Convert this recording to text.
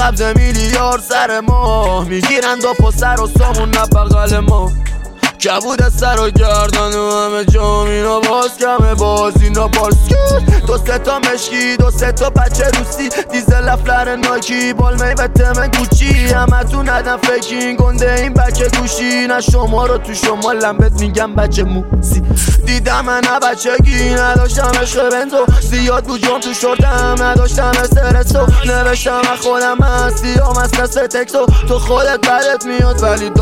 قبض میلیارد سر ما میگیرن دو پسر و سامون نه بغل ما کبود سر و گردن و همه جام اینا باز کمه باز اینا بارسکت دو سه تا مشکی دو سه تا بچه روسی دیزل افلر نایکی بالمی و تمن کوچی همه تو ندن فکین گنده این بچه گوشی نه شما رو تو شما لمبت میگم بچه موسی دیدم من نه بچگی نداشتم عشق بنزو زیاد بود جام تو شورتم نداشتم استرسو نوشتم خودم هستی هم از کس تکسو تو خودت بدت میاد ولی